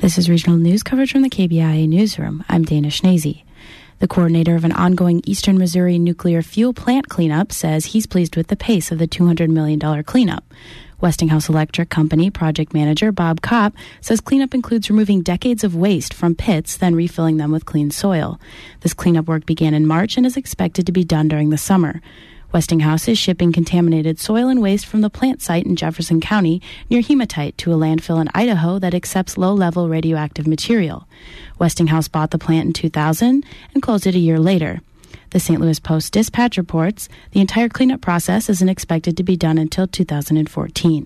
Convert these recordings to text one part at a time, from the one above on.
This is regional news coverage from the KBIA newsroom. I'm Dana Schnazy. The coordinator of an ongoing Eastern Missouri nuclear fuel plant cleanup says he's pleased with the pace of the $200 million cleanup. Westinghouse Electric Company project manager Bob Kopp says cleanup includes removing decades of waste from pits, then refilling them with clean soil. This cleanup work began in March and is expected to be done during the summer. Westinghouse is shipping contaminated soil and waste from the plant site in Jefferson County near Hematite to a landfill in Idaho that accepts low-level radioactive material. Westinghouse bought the plant in 2000 and closed it a year later. The St. Louis Post-Dispatch reports the entire cleanup process isn't expected to be done until 2014.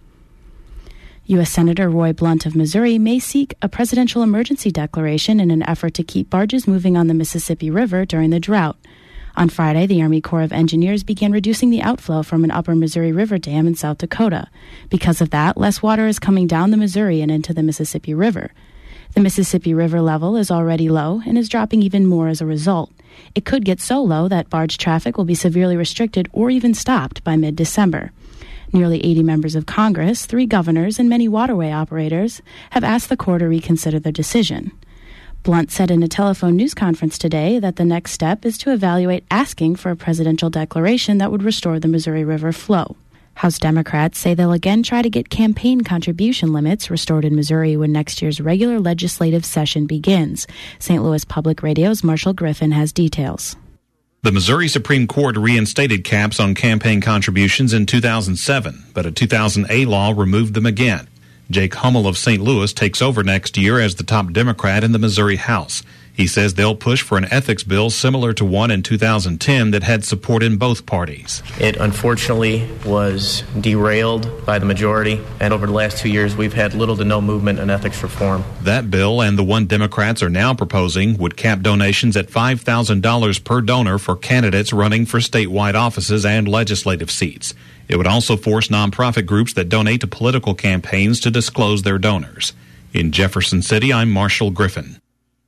U.S. Senator Roy Blunt of Missouri may seek a presidential emergency declaration in an effort to keep barges moving on the Mississippi River during the drought. On Friday, the Army Corps of Engineers began reducing the outflow from an upper Missouri River dam in South Dakota. Because of that, less water is coming down the Missouri and into the Mississippi River. The Mississippi River level is already low and is dropping even more as a result. It could get so low that barge traffic will be severely restricted or even stopped by mid-December. Nearly 80 members of Congress, 3 governors, and many waterway operators have asked the Corps to reconsider their decision. Blunt said in a telephone news conference today that the next step is to evaluate asking for a presidential declaration that would restore the Missouri River flow. House Democrats say they'll again try to get campaign contribution limits restored in Missouri when next year's regular legislative session begins. St. Louis Public Radio's Marshall Griffin has details. The Missouri Supreme Court reinstated caps on campaign contributions in 2007, but a 2008 law removed them again. Jake Hummel of St. Louis takes over next year as the top Democrat in the Missouri House. He says they'll push for an ethics bill similar to one in 2010 that had support in both parties. It unfortunately was derailed by the majority, and over the last 2 years we've had little to no movement in ethics reform. That bill and the one Democrats are now proposing would cap donations at $5,000 per donor for candidates running for statewide offices and legislative seats. It would also force nonprofit groups that donate to political campaigns to disclose their donors. In Jefferson City, I'm Marshall Griffin.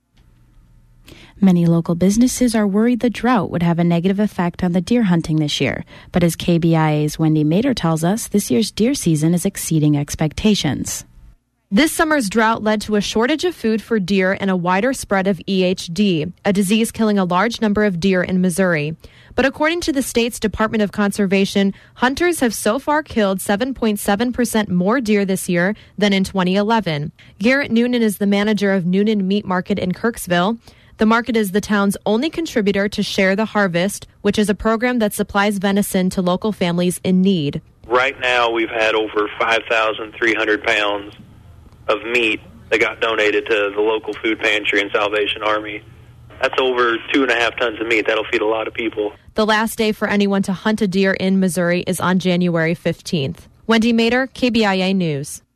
Many local businesses are worried the drought would have a negative effect on the deer hunting this year. But as KBIA's Wendy Mader tells us, this year's deer season is exceeding expectations. This summer's drought led to a shortage of food for deer and a wider spread of EHD, a disease killing a large number of deer in Missouri. But according to the state's Department of Conservation, hunters have so far killed 7.7% more deer this year than in 2011. Garrett Noonan is the manager of Noonan Meat Market in Kirksville. The market is the town's only contributor to Share the Harvest, which is a program that supplies venison to local families in need. Right now, we've had over 5,300 pounds of meat that got donated to the local food pantry and Salvation Army. That's over 2.5 tons of meat. That'll feed a lot of people. The last day for anyone to hunt a deer in Missouri is on January 15th. Wendy Mader, KBIA News.